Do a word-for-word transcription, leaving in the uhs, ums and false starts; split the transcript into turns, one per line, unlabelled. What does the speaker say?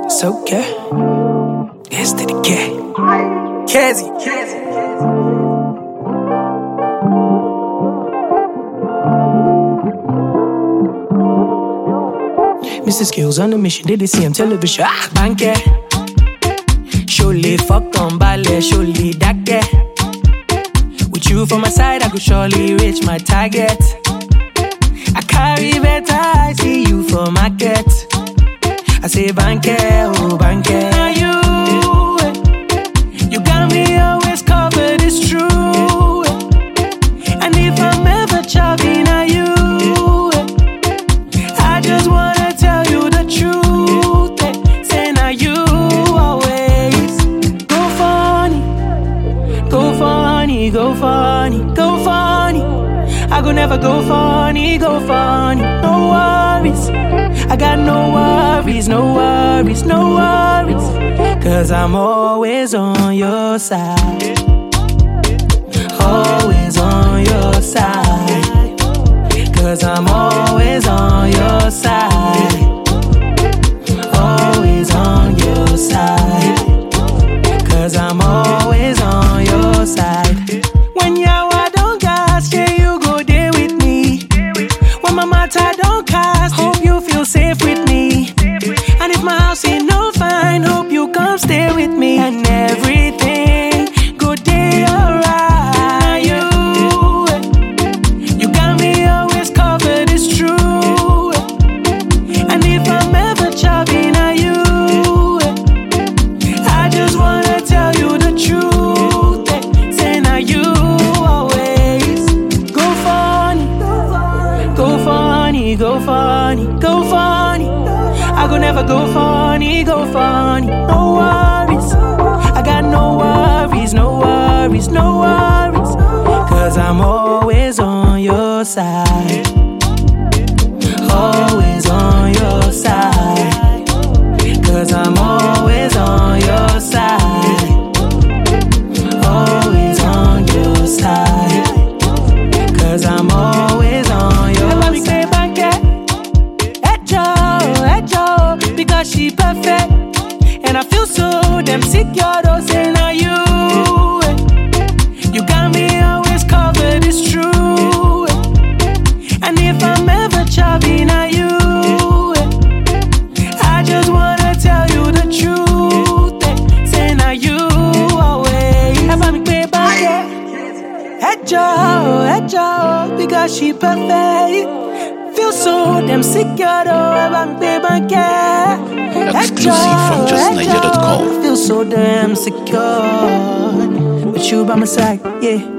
So que este de qué Kezi Mister Skills on the mission, did they see him television? Ah, banke Surely fuck on ballet, surely that get. With you for my side, I could surely reach my target. I carry better, I see you for market. I say banke, oh banke. Now you, you got me always covered, it's true. And if I'm ever choppy, now you, I just wanna tell you the truth. Say now you always go funny, go funny, go funny, go funny. I go never go funny, go funny. No worries, I got no worries, no worries, no worries. Cause I'm always on your side. Always on your side. Cause I'm always on your side. Always on your side. Cause I'm always on your side. When yawa don't gas, yeah, you go there with me. When my matter don't cast, hope you feel safe with me. And if my house ain't no fine, hope you come stay with me. And everything go day alright. You, you got me always covered, it's true. And if I'm ever choppy, now you, I just wanna tell you the truth. Say now you always go funny, go funny, go funny, go funny. I go never go funny, go funny. No worries, I got no worries, no worries, no worries. Cause I'm always on your side. Always on your side. Cause I'm always on your side. Always on your side. Cause I'm always on your side. Because she perfect. And I feel so damn secure, don't say now you. You got me always covered, it's true. And if I'm ever choppy, now you, I just wanna tell you the truth. Say now you always have me pay back, yeah. Hey Joe, hey Joe, because she perfect. Feel so damn secure, though, about me, baby, yeah.
Exclusive from just niger dot com.
Feel so damn secure with you by my side, yeah.